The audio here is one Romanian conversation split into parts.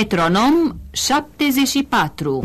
Metronom 74.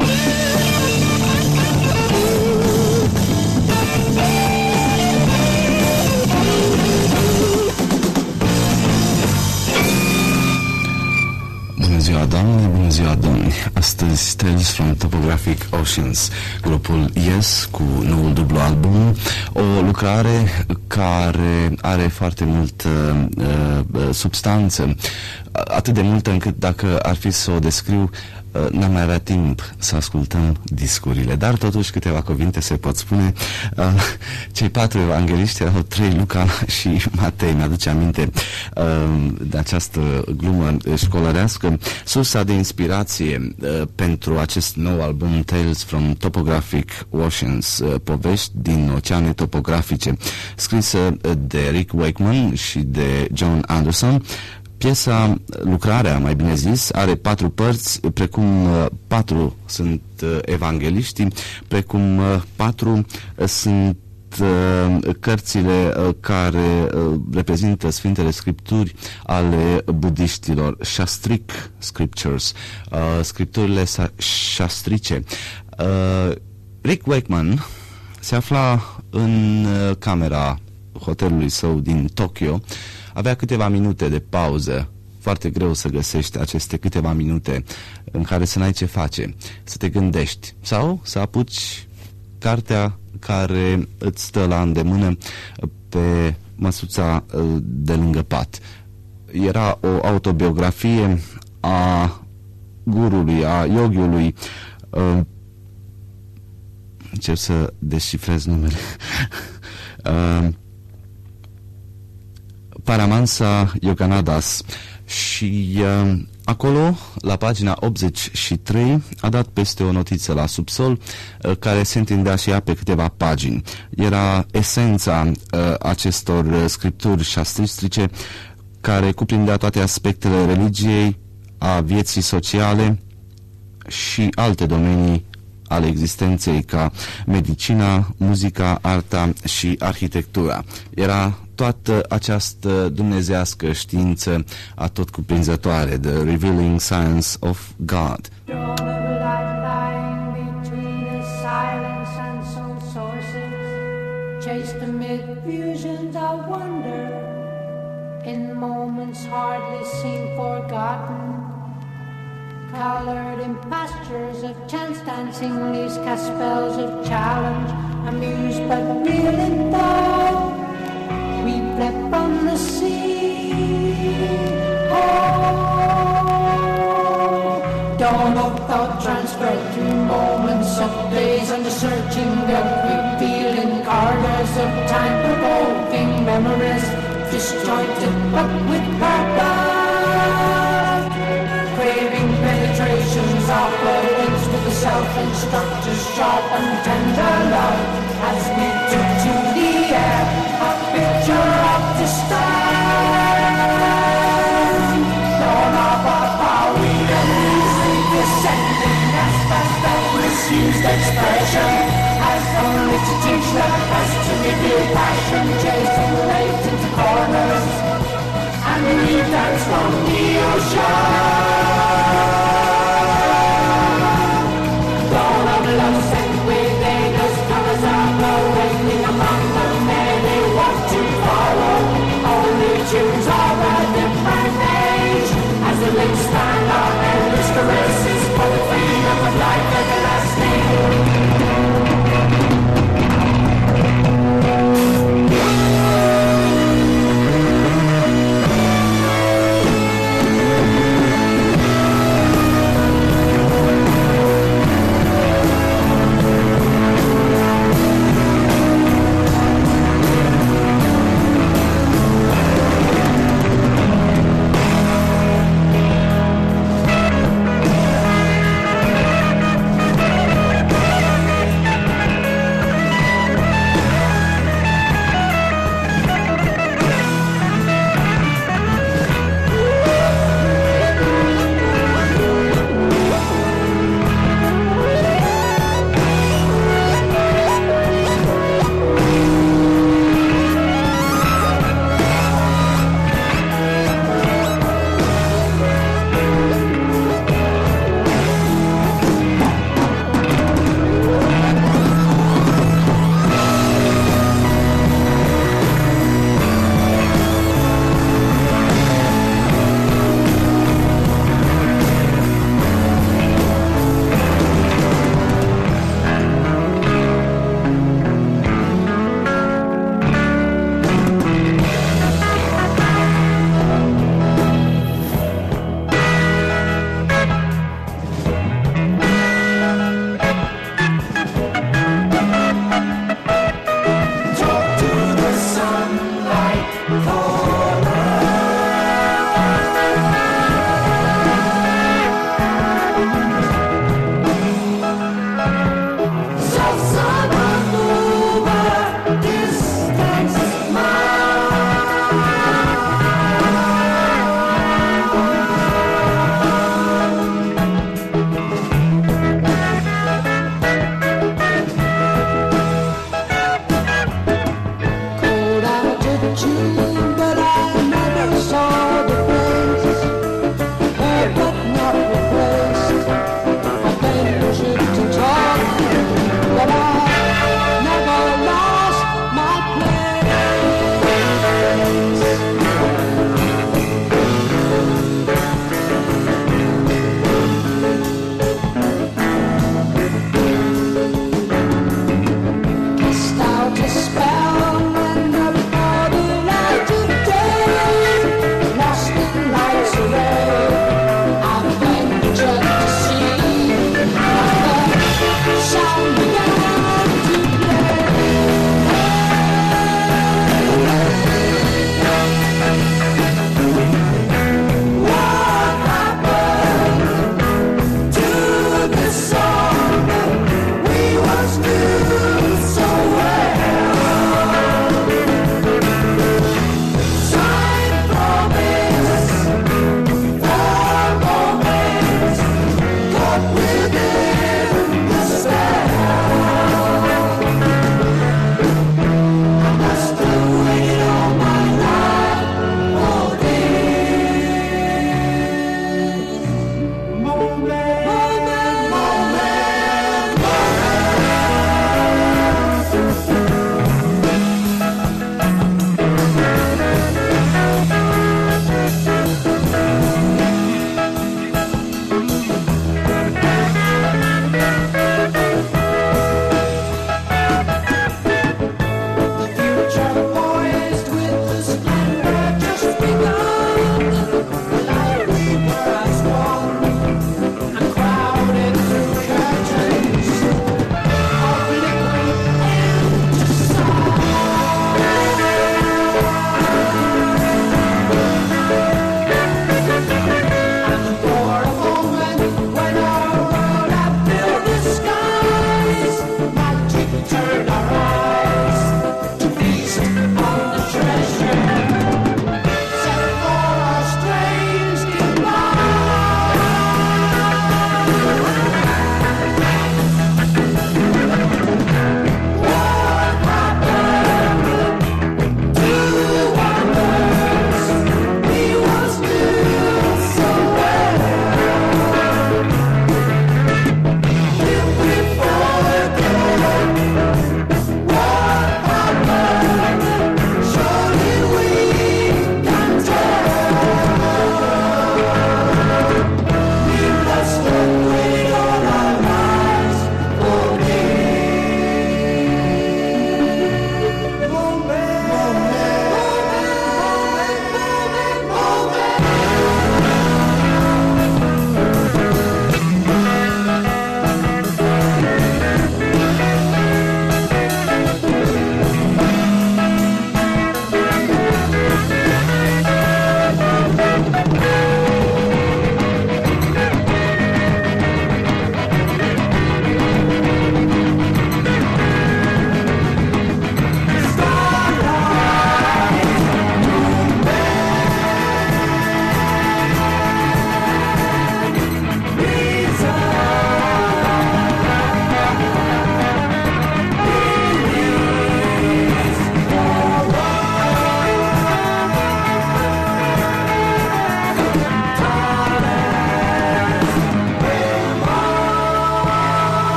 Bună ziua, doamne, bună ziua, domni. Astăzi Tales from Topographic Oceans, grupul Yes cu noul dublu album, o lucrare care are foarte multă substanță, atât de multă încât dacă ar fi să o descriu, n-am mai avea timp să ascultăm discurile, dar totuși câteva cuvinte se pot spune. Cei 4 evangeliști erau 3, Luca și Matei. Mi-aduce aminte de această glumă școlărească. Sursa de inspirație pentru acest nou album Tales from Topographic Oceans, povești din oceane topografice, scrisă de Rick Wakeman și de John Anderson. Piesa, lucrarea, mai bine zis, are 4 părți, precum 4 sunt evangeliștii, precum 4 sunt cărțile care reprezintă Sfintele Scripturi ale budiștilor, Shastric Scriptures, scripturile shastrice. Rick Wakeman se afla în camera hotelului său din Tokyo. Avea câteva minute de pauză. Foarte greu să găsești aceste câteva minute în care să n-ai ce face, să te gândești sau să apuci cartea care îți stă la îndemână pe măsuța de lângă pat. Era o autobiografie a gurului, a yogiului. Încerc să descifrez numele. Paramahansa Yoganandas. Și acolo, la pagina 83, a dat peste o notiță la subsol care se întindea și ea pe câteva pagini. Era esența acestor scripturi shastristice care cuprindea toate aspectele religiei, a vieții sociale și alte domenii ale existenței, ca medicina, muzica, arta și arhitectura. Era toată această dumnezească știință atotcuprinzătoare, the revealing science of God. Colored in pastures of chance dancing leaves cast spells of challenge, amused but real in thought. We fled from the sea. Oh, dawn of thought transferred through moments of days under searching of revealing corridors of time, provoking memories disjointed but with purpose, craving penetrations of wings with the self-instructor's sharp and tender love as we took to the air a picture of despair. Dawn of our power, we easily descending as fast as misused expression, as only to teach the best to reveal passion, chasing latent corners, and we dance from the ocean. Tunes of a different age, as the links stand on endless caresses for the freedom of life everlasting.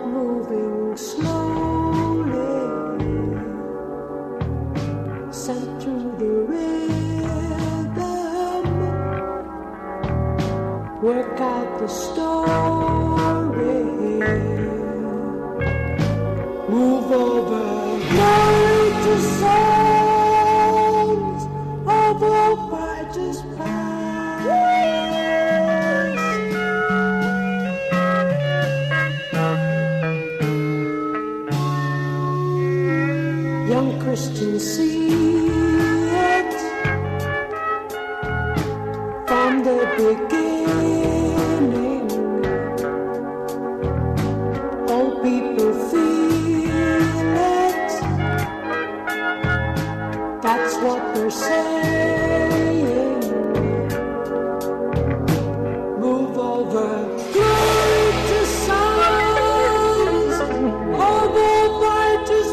moving slowly, sent through the rhythm, work out the story, move over glory to songs of old righteous past. Young Christians see it from the beginning. Old people feel it. That's what they're saying. Move over glory to songs of old righteous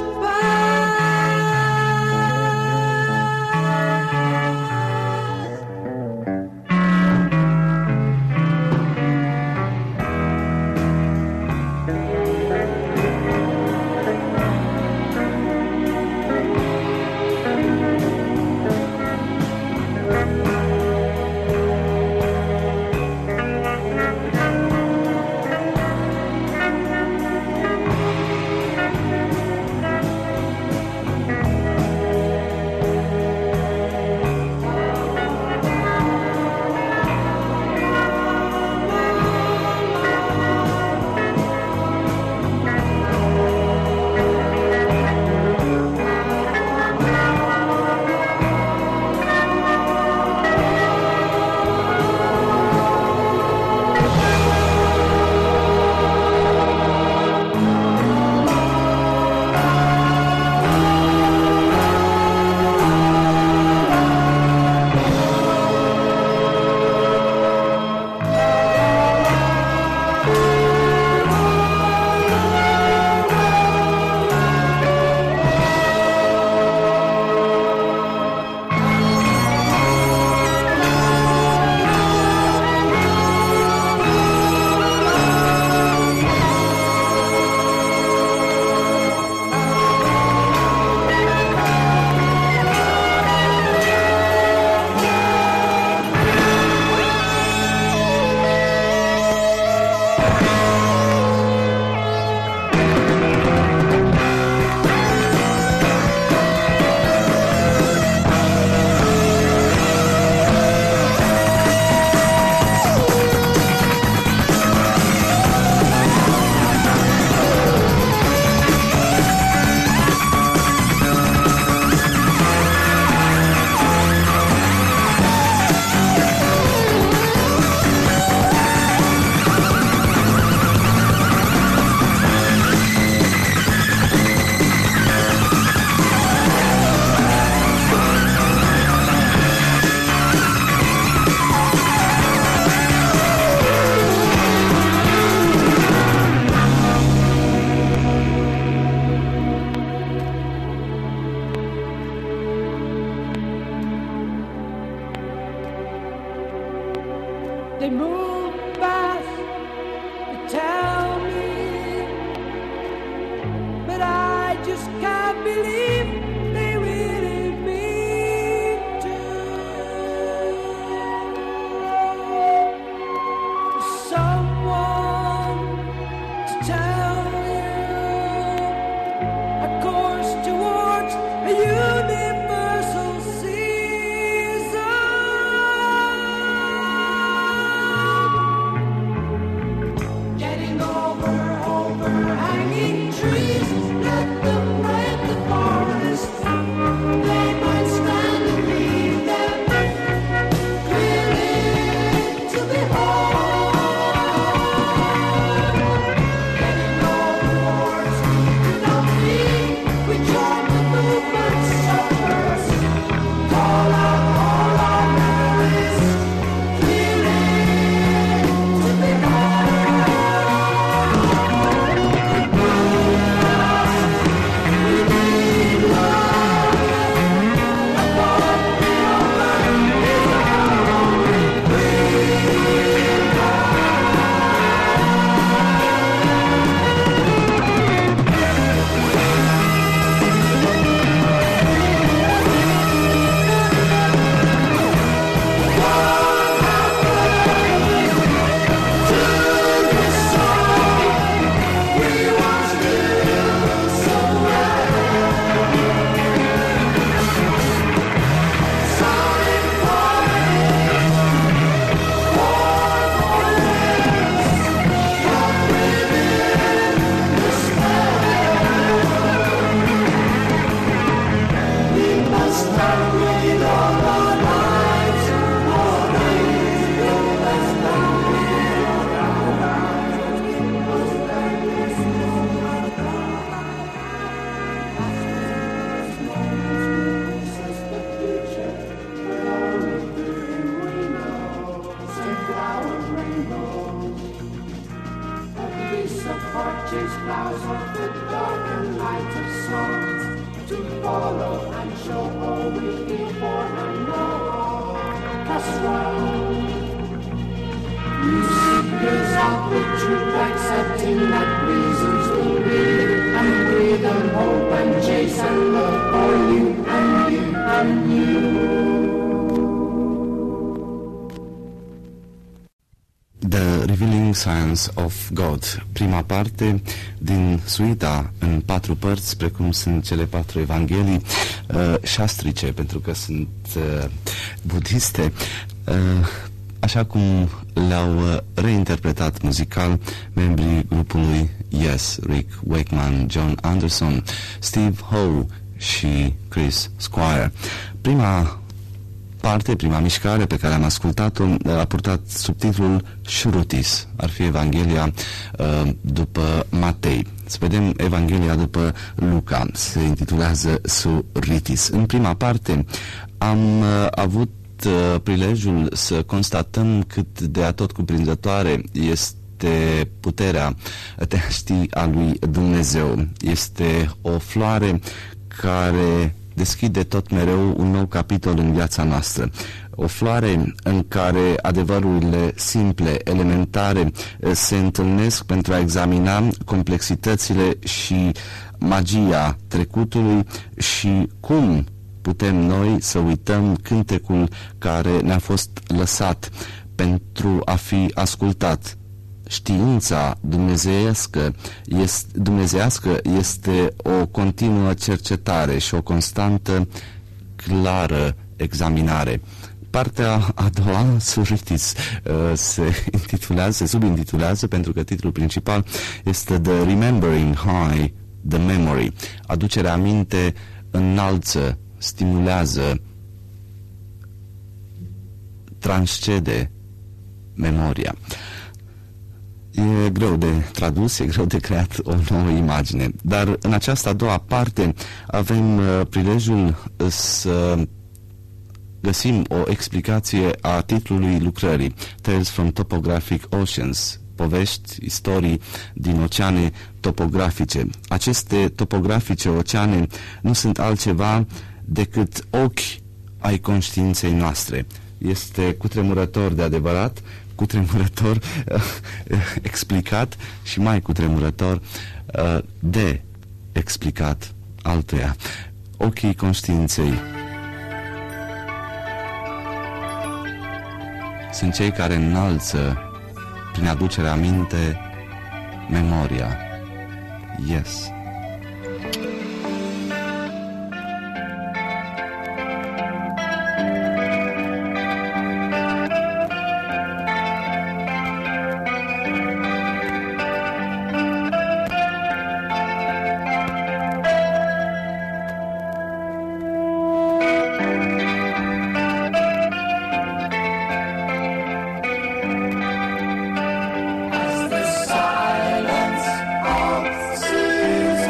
They move fast, they tell me, but I just can't believe they really mean to. Someone to tell you a course towards a universal season. torches, plows of the dark and light of song, to follow and show all we before and know us wrong. Music is out the truth, accepting that reasons will lead, and breathe and hope and chase and look for you and you and you. The Revealing Science of God, prima parte din suita în 4 părți, precum sunt cele 4 evanghelii șastrice, pentru că sunt budiste, așa cum le-au reinterpretat muzical membrii grupului Yes, Rick Wakeman, John Anderson, Steve Howe și Chris Squire. Prima mișcare pe care am ascultat-o a purtat subtitlul Shrutis, ar fi Evanghelia după Matei. Să vedem Evanghelia după Luca, se intitulează Suritis. În prima parte am avut prilejul să constatăm cât de atot cuprinzătoare este puterea de a ști a lui Dumnezeu. Este o floare care deschide tot mereu un nou capitol în viața noastră. O floare în care adevărurile simple, elementare, se întâlnesc pentru a examina complexitățile și magia trecutului și cum putem noi să uităm cântecul care ne-a fost lăsat pentru a fi ascultat. Știința dumnezeiască este o continuă cercetare și o constantă, clară examinare. Partea a doua, Suritis, se subintitulează pentru că titlul principal este The Remembering High the Memory. Aducerea aminte înalță, stimulează, transcede memoria. E greu de tradus, e greu de creat o nouă imagine, dar în această a doua parte avem prilejul să găsim o explicație a titlului lucrării, Tales from Topographic Oceans, povești, istorii din oceane topografice. Aceste topografice oceane nu sunt altceva decât ochi ai conștiinței noastre. Este cutremurător de adevărat, cutremurător explicat și mai cutremurător de explicat altuia. Ochii conștiinței sunt cei care înalță prin aducerea aminte memoria. Yes. Silence of seas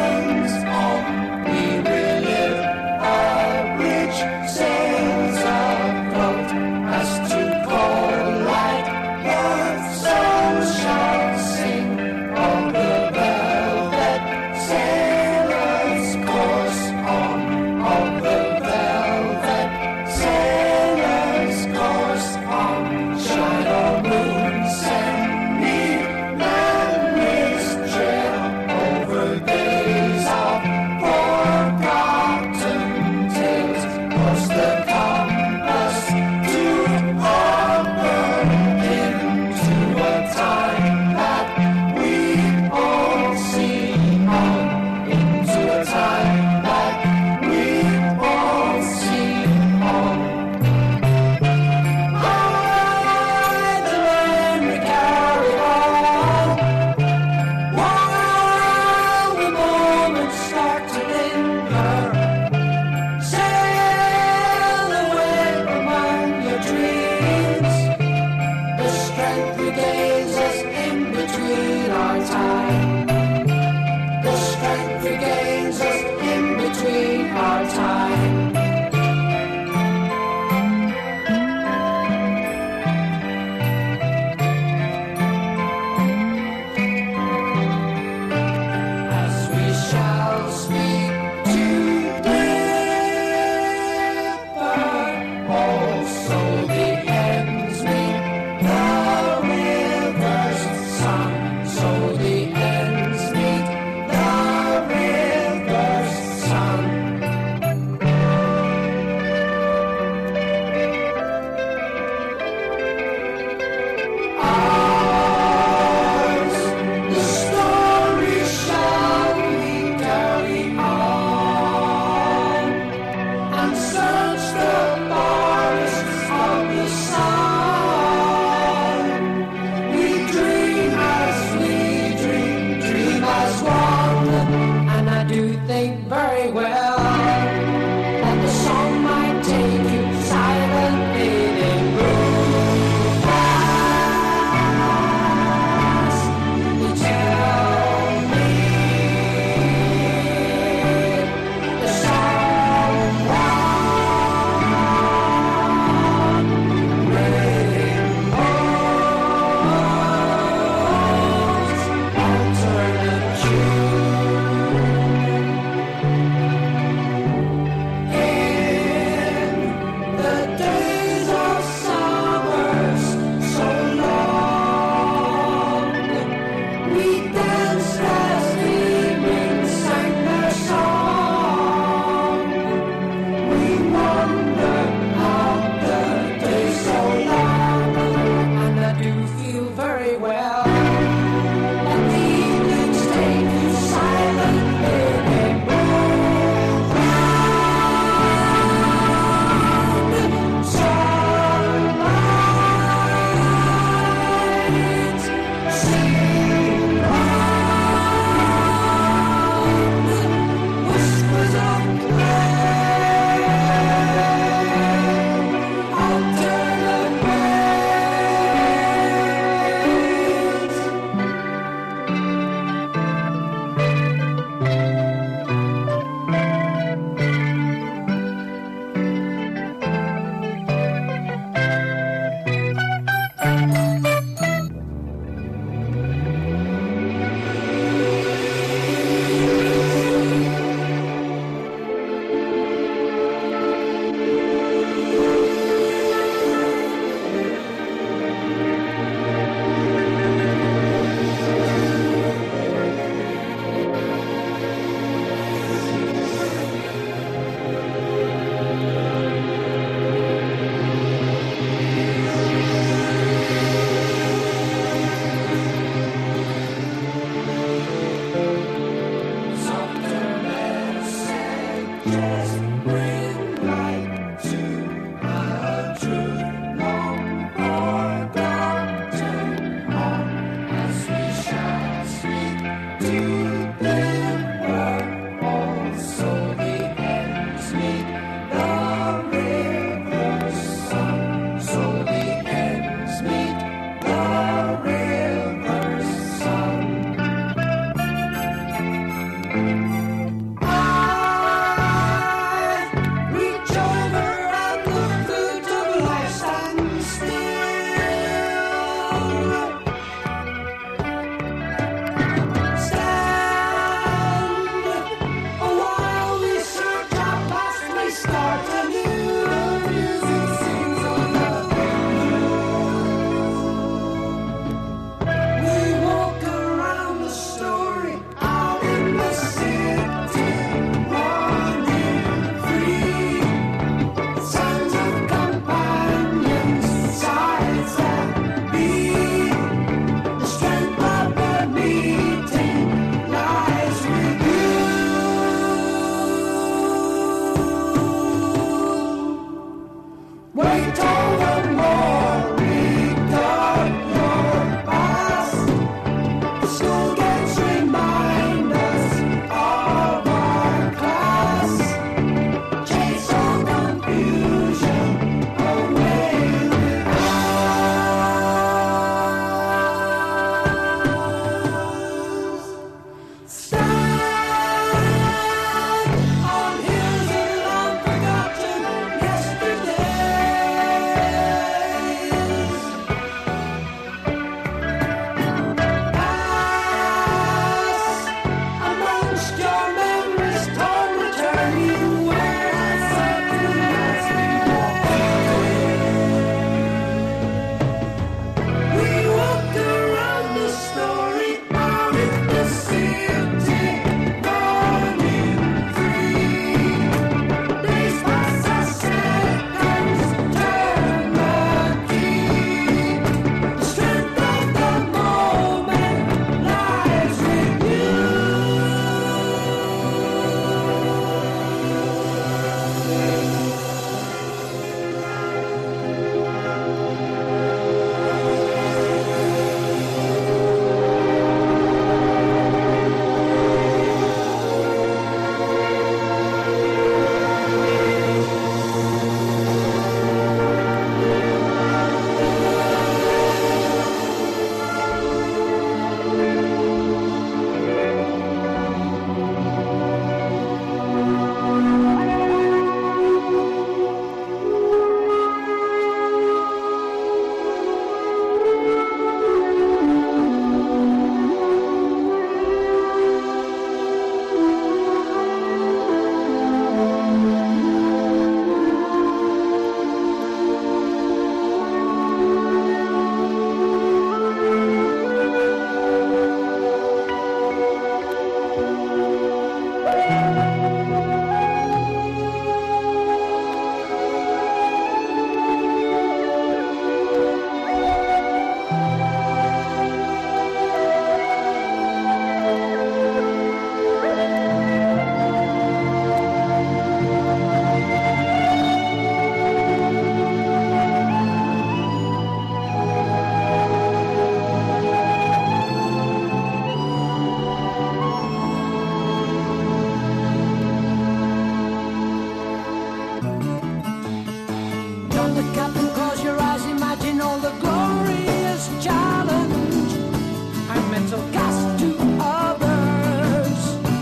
so cast to others.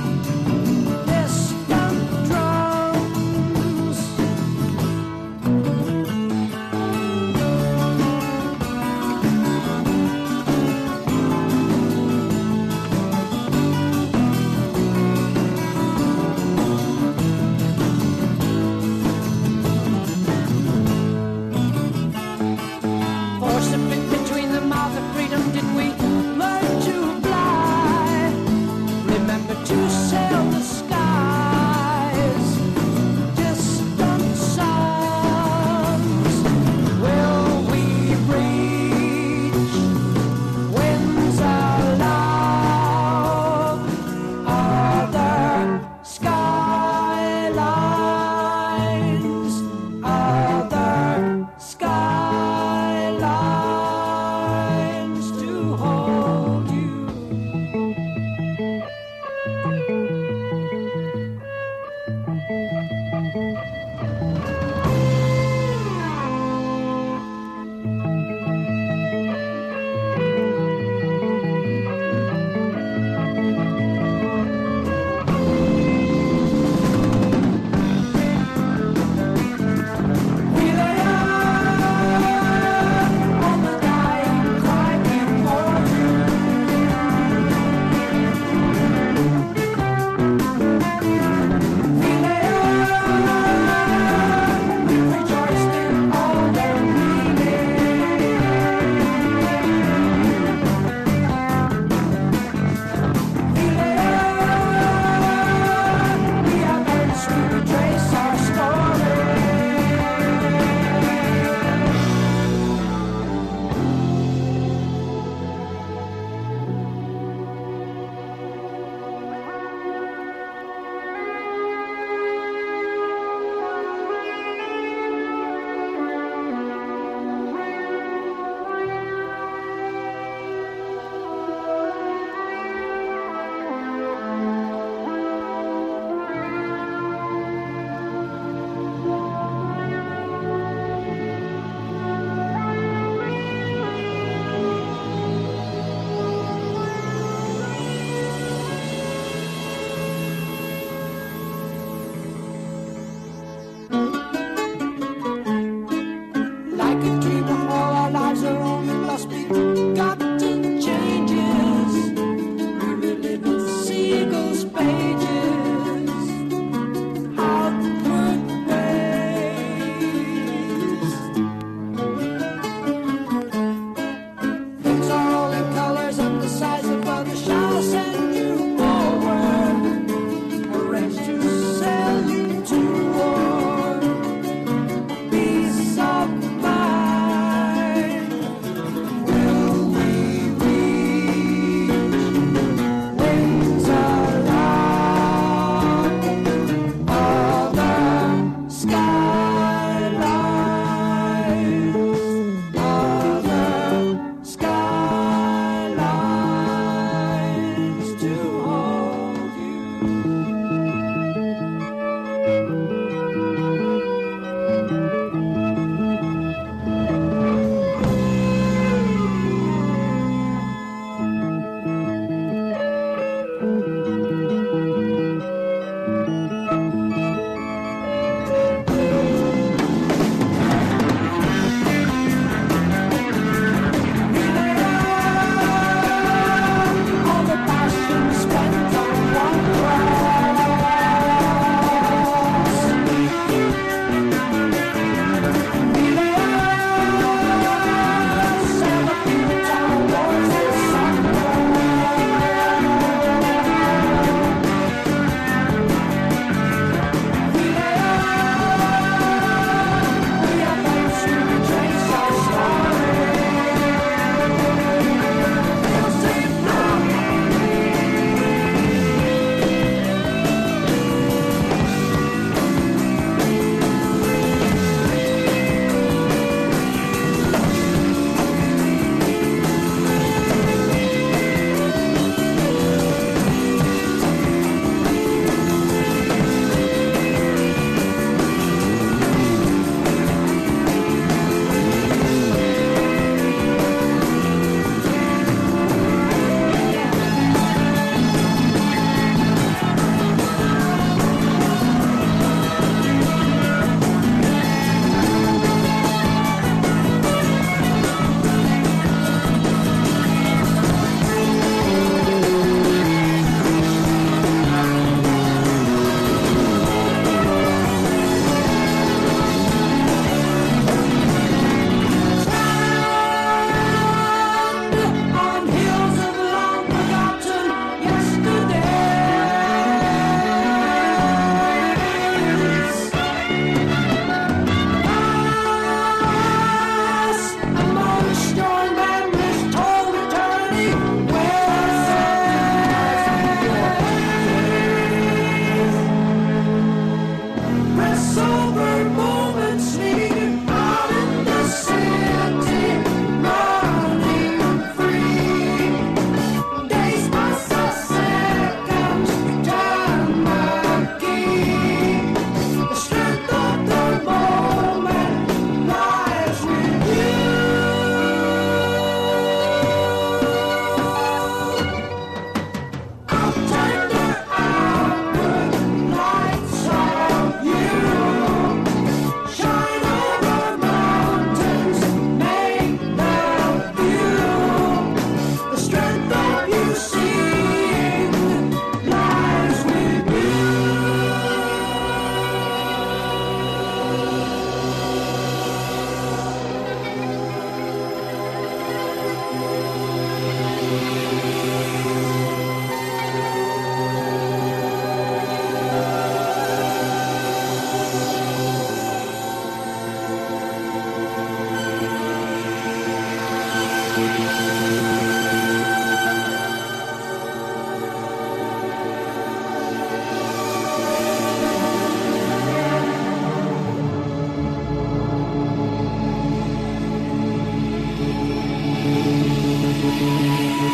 Distant drums. Force a bit between the mouth of freedom. Did we learn to fly?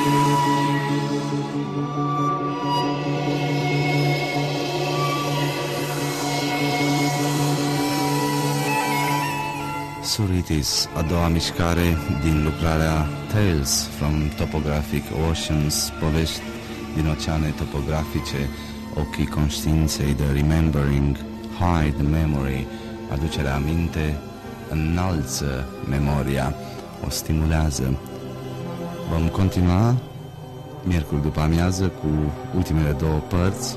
Suritis, a doua mișcare din lucrarea Tales from Topographic Oceans, povești din oceane topografice, ochii conștiinței, the remembering, hide memory, aducerea aminte, înalță memoria, o stimulează. Vom continua miercuri după amiază cu ultimele două părți,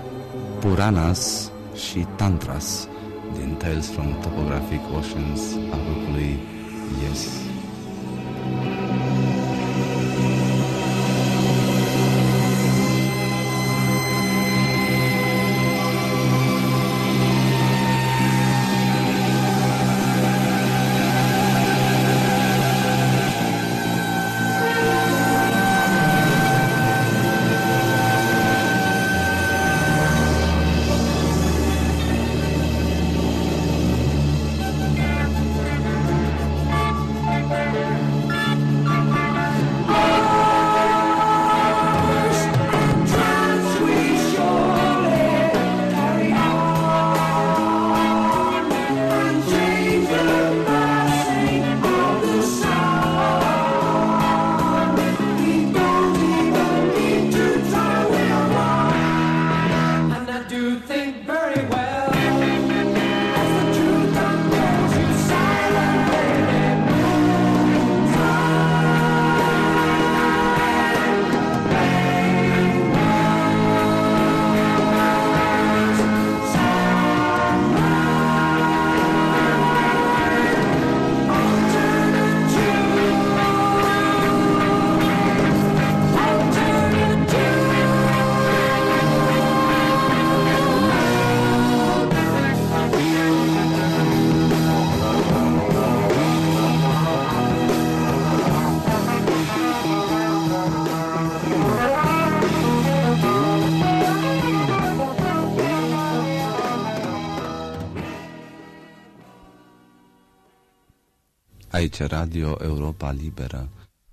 Puranas și Tantras, din Tales from Topographic Oceans a grupului Yes. Aici Radio Europa Liberă,